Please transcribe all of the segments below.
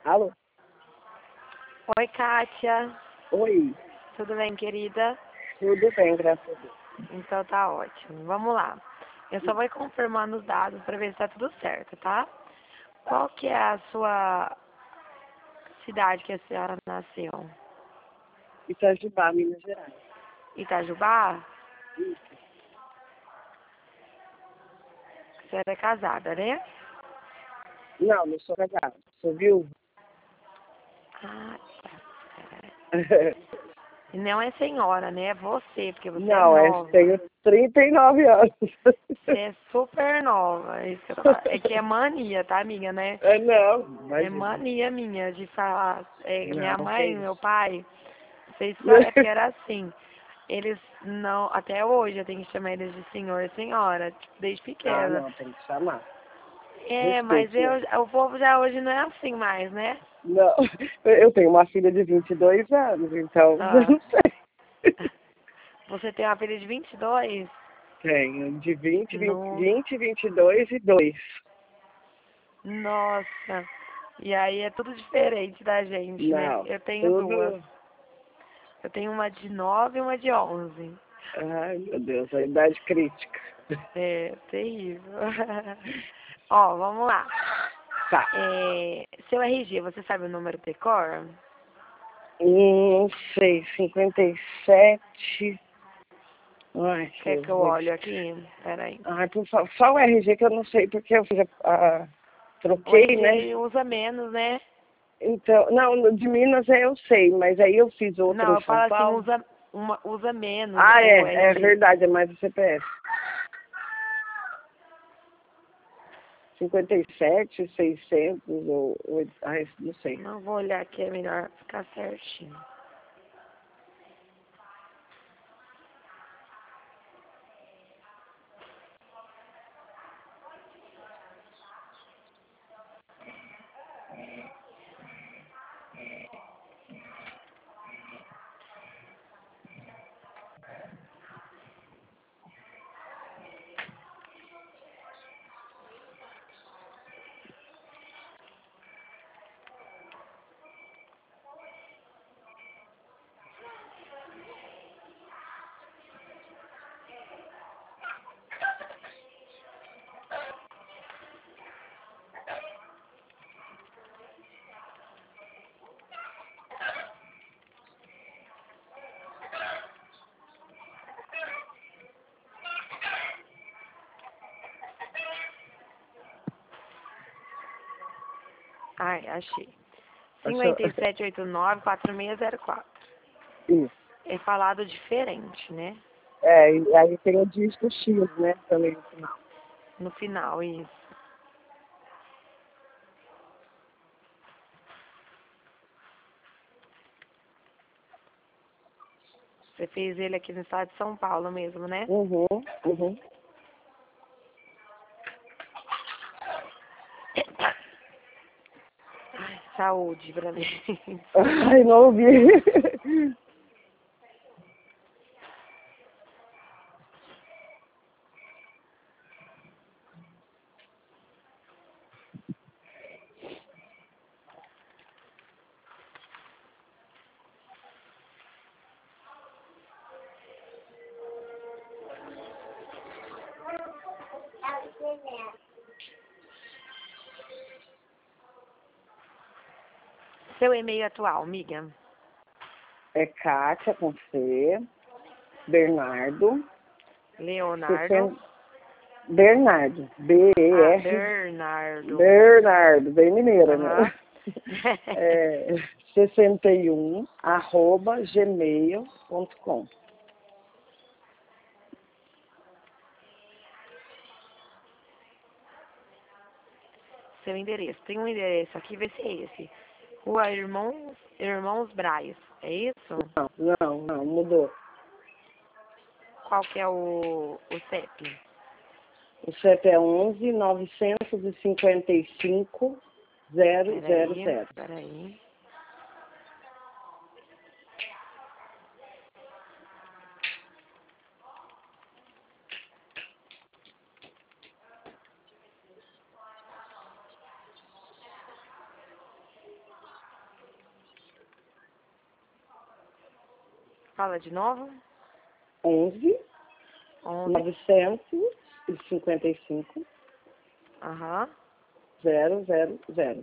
Alô? Oi, Kátia. Oi. Tudo bem, querida? Tudo bem, graças a Deus. Então tá ótimo. Vamos lá. Eu só vou confirmando os dados para ver se tá tudo certo, tá? Qual que é a sua cidade que a senhora nasceu? Itajubá, Minas Gerais. Itajubá? Isso. A senhora é casada, né? Não sou casada. Sou viúva. Ah, tá. E não é senhora, né? É você, porque você é Não, nova. tenho 39 anos. Você é super nova. É isso que eu tô falando. É que é mania, tá, amiga, né? Não, É imagina. mania minha de falar. Minha Não, que mãe, isso. meu pai, vocês sabem que era assim. Eles não, até hoje eu tenho que chamar eles de senhor e senhora, tipo, desde Ah, pequena. não, tem que chamar. É, mas Respeito, né? o povo já hoje não é assim mais, né? Não, eu tenho uma filha de 22 anos, então eu Ah, não sei. você tem uma filha de 22? Tenho de 20, No, 22 e 2. nossa. E aí é tudo diferente da gente, né? Não, Eu tenho duas. tudo. Eu tenho uma de 9 e uma de 11. Ai, meu Deus, a idade crítica. É terrível. Ó, vamos lá. Tá. Seu RG, você sabe o número decor? Não sei, 57. Ai, Quer que eu Jesus. olhe aqui? Peraí. Ai, por favor, só o RG que eu não sei, porque eu fiz O troquei, RG né? ele usa menos, né? Então, não, de Minas eu sei, mas aí eu fiz outro Não, em eu São falo assim, Paulo. usa menos Ah, o é RG. verdade, é mais o CPF. 57, 600 ou ai, não sei. Não vou olhar aqui, é melhor ficar certinho. Ai, achei. Achou? 5789-4604. Isso. É falado diferente, né? É, e aí tem o disco X, né? Também no final. No final, isso. Você fez ele aqui no estado de São Paulo mesmo, né? Uhum, uhum. Ai, saúde pra mim. Ai, não ouvi. Seu e-mail atual, amiga? É Kátia com C, Bernardo, Leonardo. 60, Bernardo, Ah, B-E-R, Bernardo. Bernardo, bem mineiro, Aham. né? É, 61, @gmail.com. Seu endereço. Tem um endereço aqui, vê se é esse. Rua Irmãos Braz. É isso? Não, mudou. Qual que é o CEP? O CEP é 11 955 Peraí, 000. peraí. Fala de novo. 11 11. 955 Aham. 000.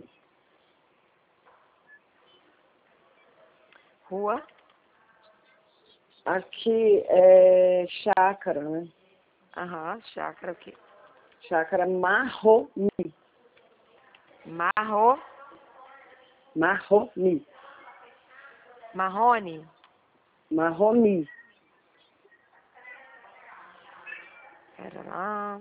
Rua. Aqui é chácara, né? Aham. Chácara o quê? Chácara Marroni. Marro. Marroni. Marrone. Marroni. Pera lá.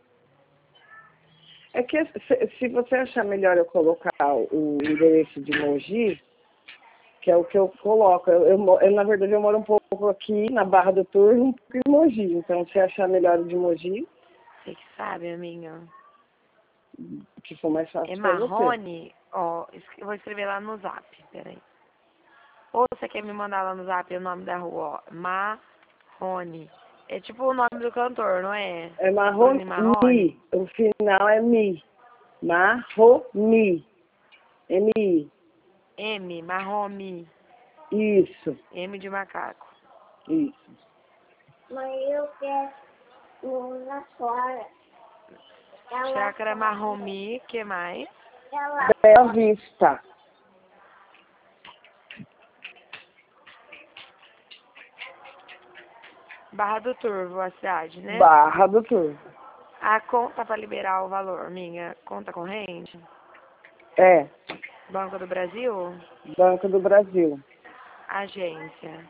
É que se você achar melhor eu colocar o endereço de Mogi, que é o que eu coloco. Na verdade, eu moro um pouco aqui na Barra do Turvo, um pouco em Mogi. Então, se achar melhor o de Mogi, Você que sabe, amiga. que for mais fácil É para você. Marrone. Ó, eu vou escrever lá no zap. Pera aí. Ou você quer me mandar lá no zap o nome da rua, ó. Marrone. É tipo o nome do cantor, não é? É Bruno Marroni. O final é Mi. Marroni. M-I. M, Marrome. Isso. M de macaco. Isso. Mãe, eu quero uma fora. Chácara Marromi, que mais? Ela Bela Vista. Barra do Turvo, a cidade, né? Barra do Turvo. A conta para liberar o valor, minha conta corrente? É. Banco do Brasil? Banco do Brasil. Agência.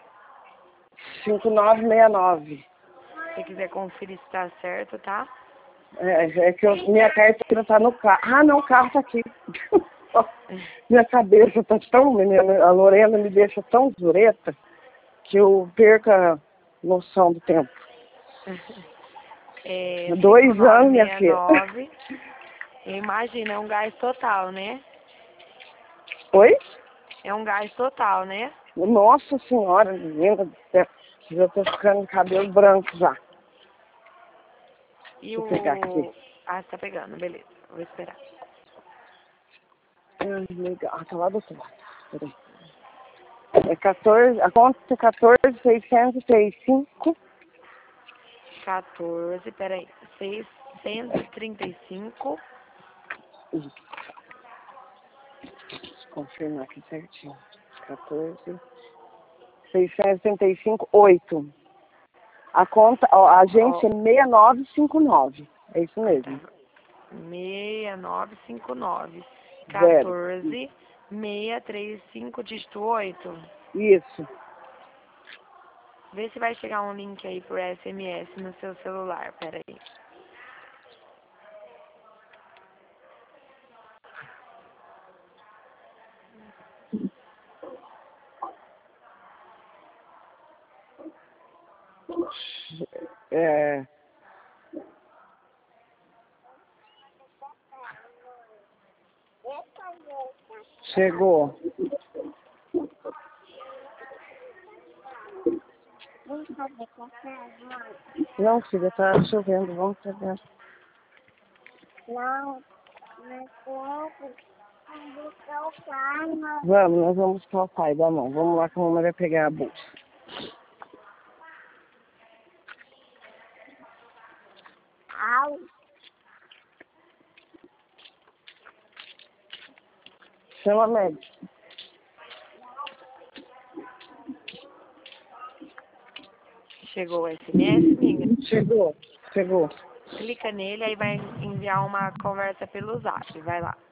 5969. Se quiser conferir se tá certo, tá? É que minha carteira tá no carro. Ah, não, o carro tá aqui. Minha cabeça tá tão... A Lorena me deixa tão zureta que eu perco a noção do tempo. É, 2 anos, minha filha. 5969. Imagina, é um gás total, né? Oi? É um gás total, né? Nossa senhora, menina do céu. Já tô ficando de cabelo branco já. E Deixa eu pegar aqui. Ah, tá pegando, beleza. Vou esperar. Legal. Ah, tá lá do outro lado. Peraí. É 14, a conta é 14.635. 14, peraí. 635. Deixa eu confirmar aqui certinho. 14.635,8. A conta, ó, a agência é 6959. É isso mesmo. 6959. Zero. 14635, dígito 8. Isso. Vê se vai chegar um link aí por SMS no seu celular. Peraí. É. Chegou. vem fazer café, mãe. Não, filha, tá chovendo. Vamos pegar. Não, mas eu vou buscar o pai, mãe. Vamos, nós vamos buscar o pai da mão. Vamos lá que a mamãe vai pegar a bolsa. Au. Chama a médica. Chegou o SMS, amiga? Chegou. Chegou. Clica nele, aí vai enviar uma conversa pelo zap. Vai lá.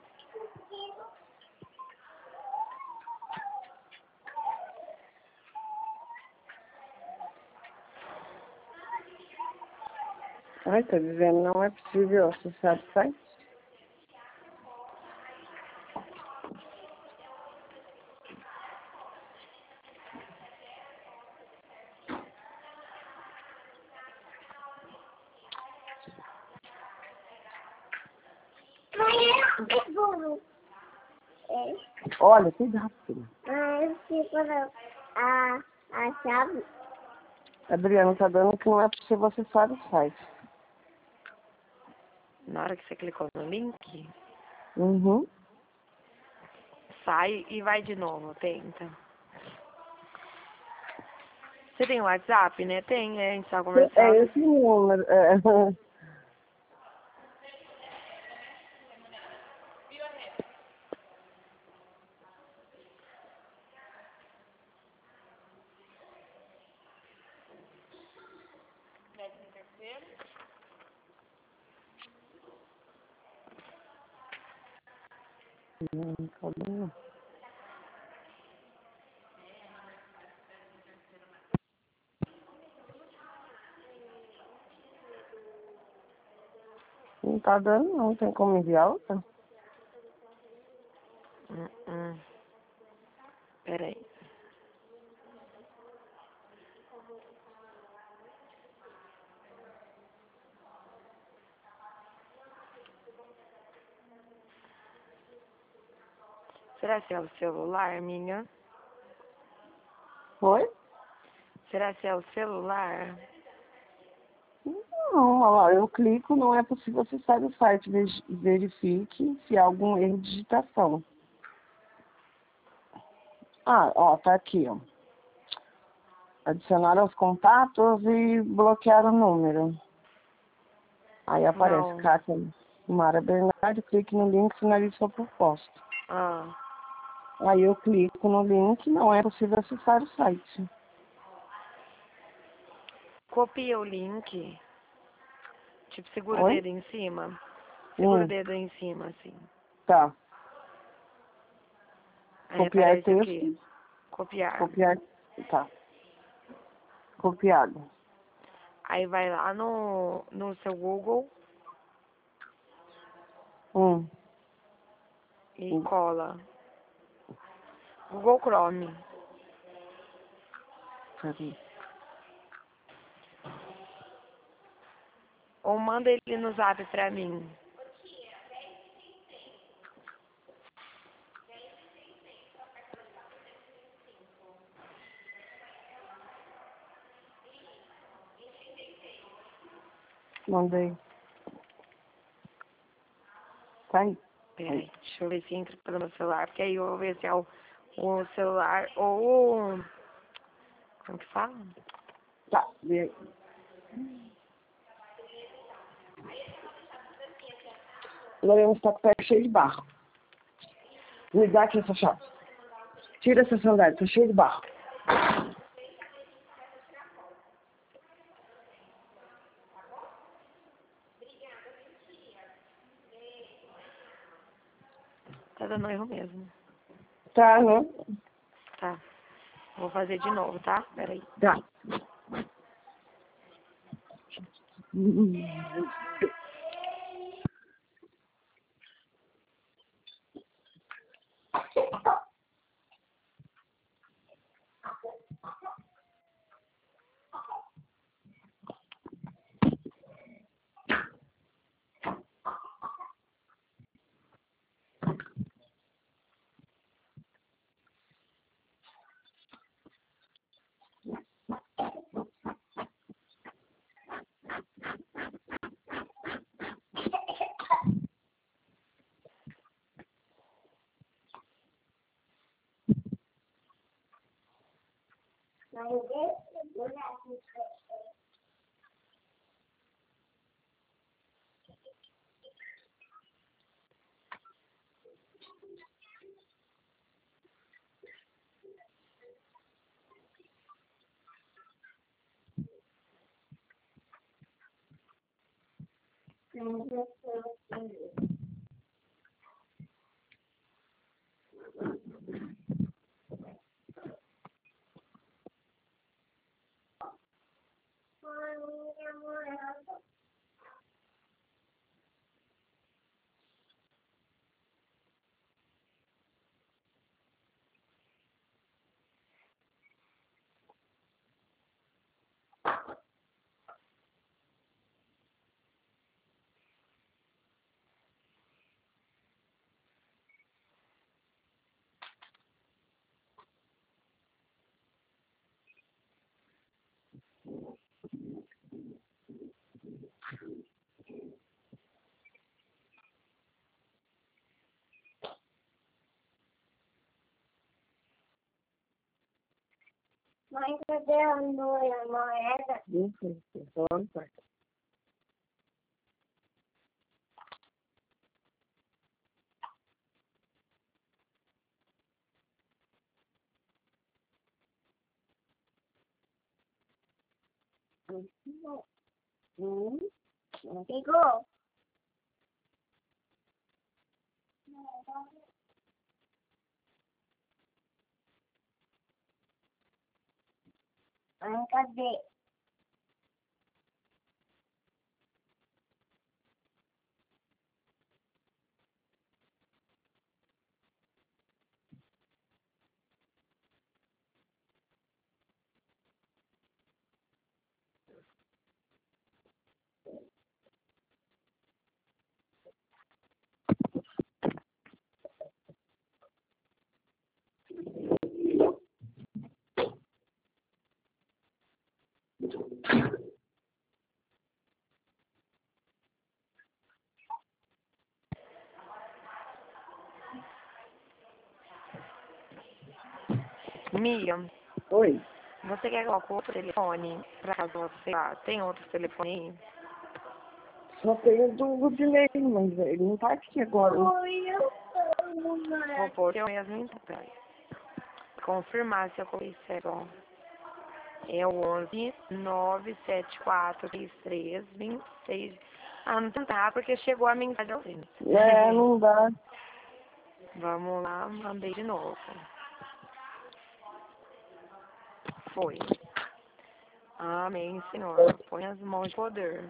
Ai, tá dizendo, não é possível acessar o site. Mãe, é burro. É. Olha, cuidado, filha. Mas segura a chave. Adriano, tá dando que não é possível você acessar o site. Na hora que você clicou no link, Uhum. sai e vai de novo. Tenta. Você tem WhatsApp, né? Tem, a gente tá É conversando. esse número. Não. Não tá dando, não. Tem como enviar outra? Hum. Peraí. Será que é o celular, minha? Foi? Será que é o celular? Não, olha lá, eu clico, não é possível acessar o site. Verifique se há algum erro de digitação. Ah, ó, tá aqui, ó. Adicionar aos contatos e bloquear o número. Aí aparece Não. Kátia Mara Bernardo, clique no link e finalize sua proposta. Ah. Aí eu clico no link, não é possível acessar o site. Copia o link. Tipo, segura o Oi? dedo em cima. Segura o Hum, dedo em cima, assim. tá. Aí Copiar aparece o quê? texto, Copiar. copiar, tá. Copiado. Aí vai lá no seu Google Hum, e cola. Google Chrome. peraí. Ou manda ele no zap pra mim. Mandei. Tá aí. Peraí, deixa eu ver se entra pelo meu celular, porque aí eu vou ver se é o celular ou o... Como que fala? Tá, vê aí. Lorena está com o pé cheio de barro. Me dá aqui essa chave. Tira essa sandália, tá cheio de barro. Tá dando erro mesmo. Tá, né? Tá. Vou fazer de novo, tá? Peraí. Tá. Mãe, cadê a moeda? Não sei, tô lá no quarto. Pegou? Mãe, cadê? Mia, Oi. você quer colocar outro telefone? Pra caso você tem outro telefone aí? Só tenho do Rudinei, mas ele não tá aqui agora. Oi, eu Vou pôr eu mesmo então, peraí. Confirmar se eu coloquei certo, ó. É o 11 974 33 26. Ah, não tá, porque chegou a mensagem ao fim. É, não dá. Vamos lá, mandei de novo. Foi. Amém, Senhor. Põe as mãos de poder.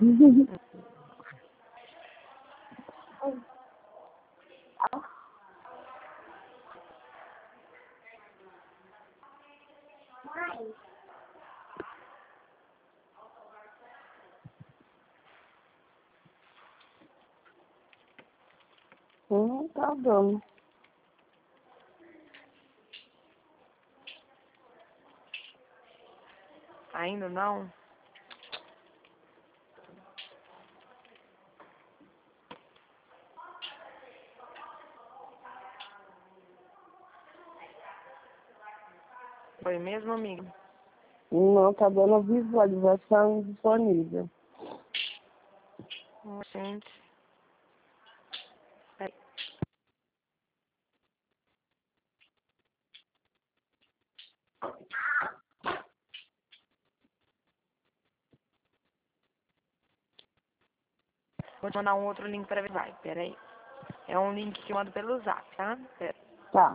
Mãe, Não tá dando. Ainda não? Foi mesmo, amigo? Não tá dando visualização disponível. Gente. Peraí. Vou te mandar um outro link para ver. Vai, peraí. É um link que eu mando pelo zap, tá? Pera. Tá.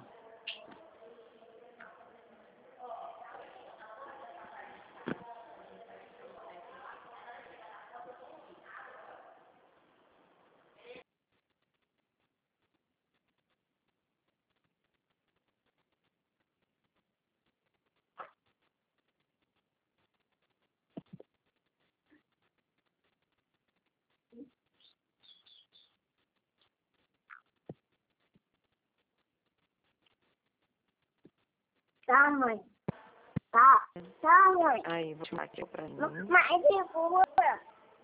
tá, mãe? Tá. Tá, mãe. Aí, vou chamar aqui pra mim. Mãe, segura.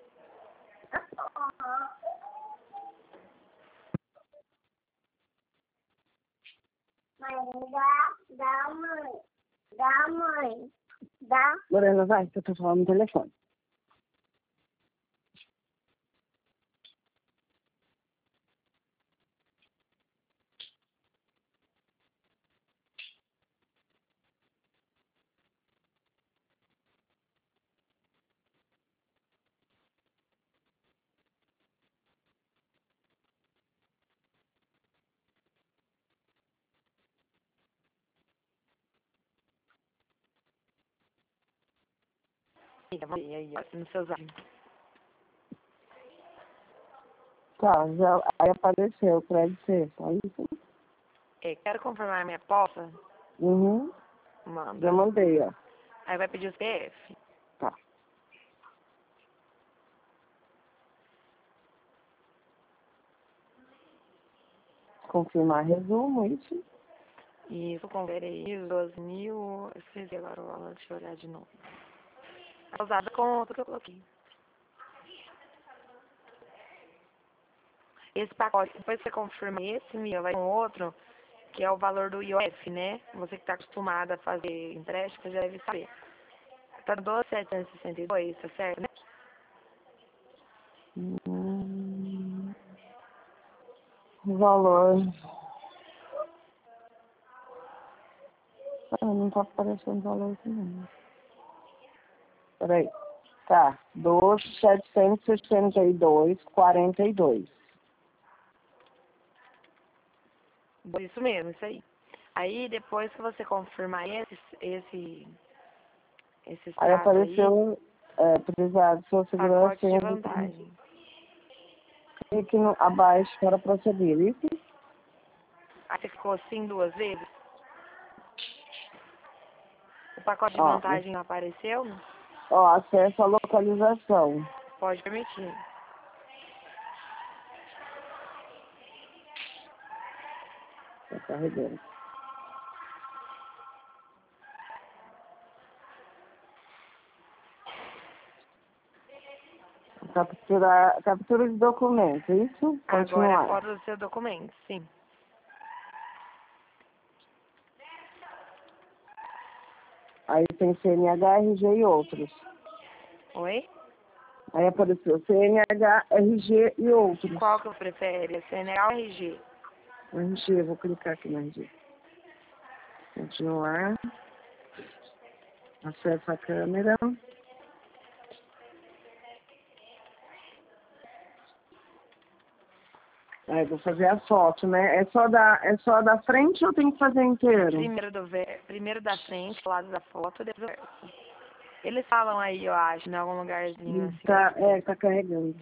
Mãe, dá, mãe. Dá, mãe. Dá. Lorena, vai, que eu tô falando no telefone. Aí, no seu zap. Tá, já aí apareceu o crédito ser, só isso. É, quero confirmar minha aposta? Uhum. Manda. Já mandei, ó. Aí vai pedir o CPF. Tá. Confirmar resumo, isso. Isso, confere aí, os 12.000. Esqueci agora o valor, deixa eu olhar de novo. A usada conta que eu coloquei. Esse pacote, depois você confirma esse, Mia, vai com outro. que é o valor do IOF, né? Você que está acostumada a fazer empréstimo, você já deve saber. Tá 12.762, tá certo, né? O valor. Ah, não tá aparecendo o valor aqui não. Peraí. Tá. 12.762,42. Isso mesmo, isso aí. Aí depois que você confirmar esse Aí estado aí, apareceu, privado, sua segurança pacote de tem vantagem. clique abaixo para proceder. Isso? Aí você ficou assim 2 vezes? O pacote de Ó, vantagem não apareceu? acesso à localização. Pode permitir. Tá carregando. Captura de documento, isso? Agora é Continuar. foto do seu documento, sim. Aí tem CNH, RG e outros. Oi? Aí apareceu CNH, RG e outros. Qual que você prefere? CNH ou RG? RG, vou clicar aqui no RG. Continuar. Acesso à câmera. Aí vou fazer a foto, né? É só da frente ou tem que fazer inteiro? Primeiro da frente, do lado da foto, depois do verso. Eles falam aí, eu acho, em algum lugarzinho assim. Tá carregando.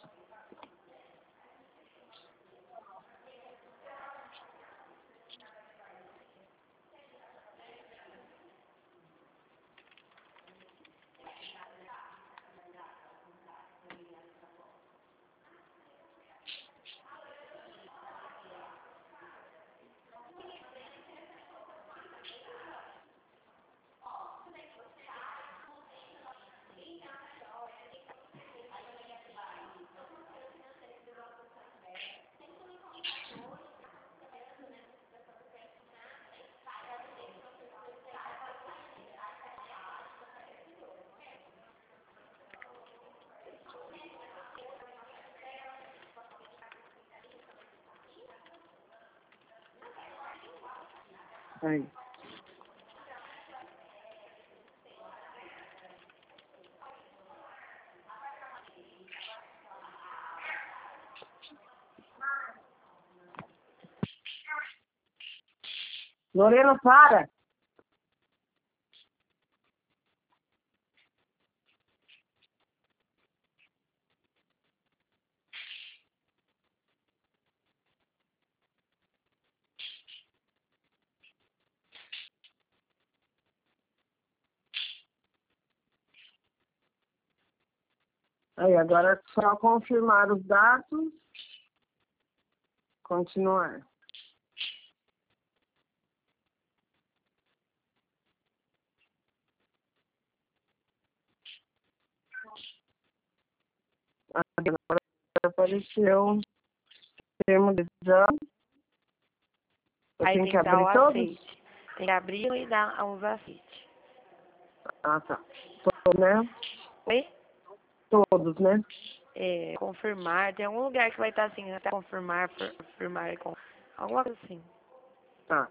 Aí. Lorena, para! Aí, agora é só confirmar os dados. Continuar. Agora apareceu o termo de exame. Eu Aí tenho tem que que dar o abrir todos? aceite. Tem que abrir e dar os aceites. Ah, tá. Todos, né? Oi? Todos, né? Confirmar. Tem algum lugar que vai estar assim, até confirmar, confirmar com. Alguma coisa assim. Tá.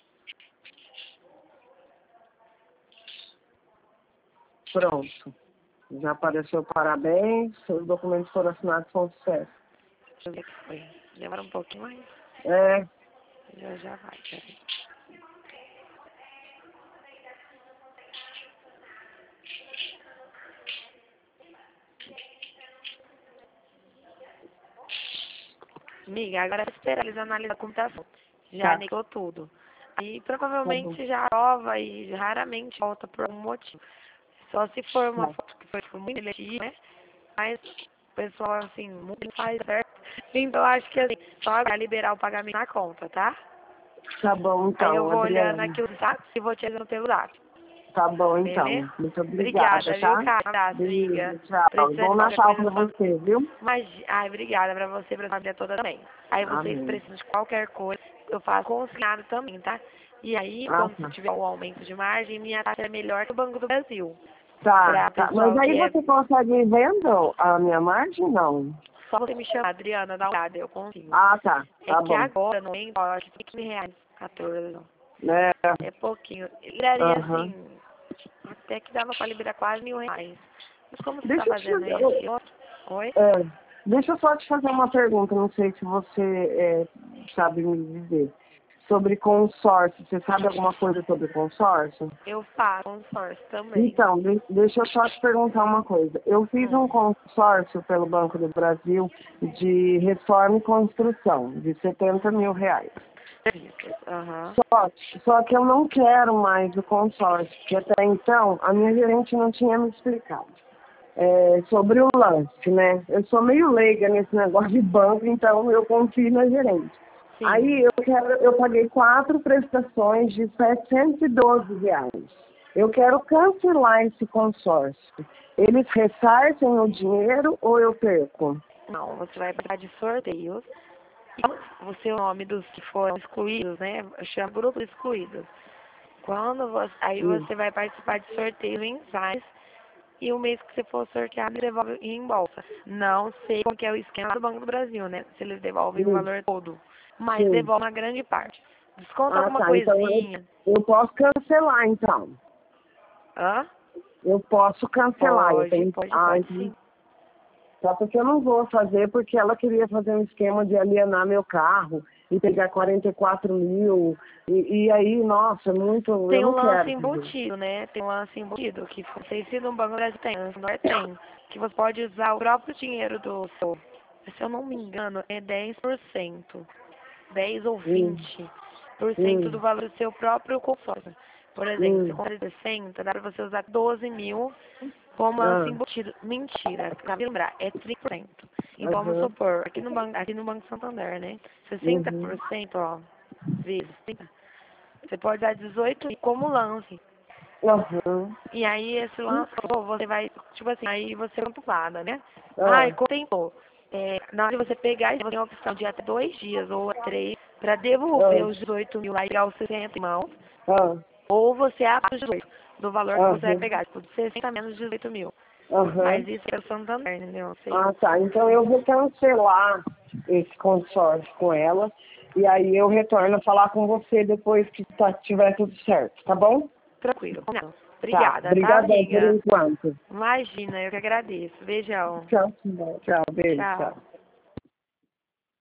Pronto. Já apareceu parabéns. Seus documentos foram assinados com sucesso. Deixa eu ver o que foi. Demora um pouquinho, mas É. já vai, peraí. Amiga, agora é esperar eles analisar a computação. Já Tá. anexou tudo. Aí Tá bom. provavelmente já aprova e raramente volta por algum motivo. Só se for uma Tá. foto que foi tipo, muito seletiva, né? Mas o pessoal, assim, muito faz certo. Então acho que assim, só vai liberar o pagamento na conta, tá? Tá bom, Aí eu então, vou olhando Adriana. aqui os dados e vou te dando pelo dado. Tá bom, então. Beleza? Muito obrigada, Obrigada, tá? viu, cara? Abraço, amiga. Beijo, tchau. Precisando Bom de qualquer Natal coisa, pra você, viu? Mas, ai, obrigada pra você e pra família toda também. Aí vocês Amém. precisam de qualquer coisa, eu faço consignado também, tá? E aí, quando você Tá. tiver um aumento de margem, minha taxa é melhor que o Banco do Brasil. Tá, Pra tá. Mas pessoal aí que é... você consegue vendo a minha margem? Não. Só você me chamar, Adriana, dá uma olhada, eu consigo. Ah, tá. É Tá que bom. agora, não lembro, eu acho que R$15, 14, não. É. É pouquinho. Liberaria, Aham. assim, até que dava pra liberar quase R$1.000. Mas como você tá Deixa eu te fazendo fazer. esse outro... Oi? Deixa eu só te fazer uma pergunta, não sei se você sabe me dizer. Sobre consórcio. Você sabe alguma coisa sobre consórcio? Eu faço consórcio também. Então, deixa eu só te perguntar uma coisa. Eu fiz um consórcio pelo Banco do Brasil de reforma e construção, de R$70.000. Aham. Só que eu não quero mais o consórcio, porque até então a minha gerente não tinha me explicado sobre o lance, né? Eu sou meio leiga nesse negócio de banco, então eu confio na gerente. Sim. Aí eu paguei 4 prestações de R$712. Eu quero cancelar esse consórcio. Eles ressarcem o dinheiro ou eu perco? Não, você vai participar de sorteios. O seu nome dos que foram excluídos, né? Chama grupos excluídos. Aí você vai participar de sorteios mensais e o mês que você for sorteado, ele devolve em bolsa. Não sei qual que é o esquema do Banco do Brasil, né? Se eles devolvem o valor todo. Mas Sim. devolve uma grande parte. Desconta Ah, alguma tá. Então coisinha. eu posso cancelar, então. Hã? Eu posso cancelar. Pode sim. Só porque eu não vou fazer, porque ela queria fazer um esquema de alienar meu carro e pegar 44 mil. E aí, nossa, muito. Tem Eu um não lance quero fazer. embutido, né? Tem um lance embutido que não sei se no Banco do Brasil tem, no Santander tem. Que você pode usar o próprio dinheiro do seu. Se eu não me engano, é 10%. 10 ou Hum, 20% do hum, valor do seu próprio consórcio. Por exemplo, se compra 60, dá pra você usar 12 mil como lance ah, embutido. Mentira, acabei de lembrar, é 30%. Então vamos aham, supor, aqui no Banco Santander, né? uhum, 60%, ó, vezes 30, você pode dar 18 mil como lance. aham, E aí esse lance, você vai, tipo assim, aí você é contemplada, né? ah, Contemplou. Na hora de você pegar, você tem a opção de até 2 dias ou 3 para devolver ah, os 18 mil lá e pegar os 60 em mãos. ah, Ou você abre os 18 do valor que você vai aham, pegar, tipo, de 60 menos 18 mil. aham. Mas isso é o Santander, entendeu? Não sei. Ah, tá. Então eu vou cancelar esse consórcio com ela. E aí eu retorno a falar com você depois que tiver tudo certo, tá bom? Tranquilo. Não. Tá. Obrigada, tá, Obrigadão por amiga? enquanto. Imagina, eu que agradeço. Beijão. Tchau, tchau. Tchau, beijo, Tchau. tchau.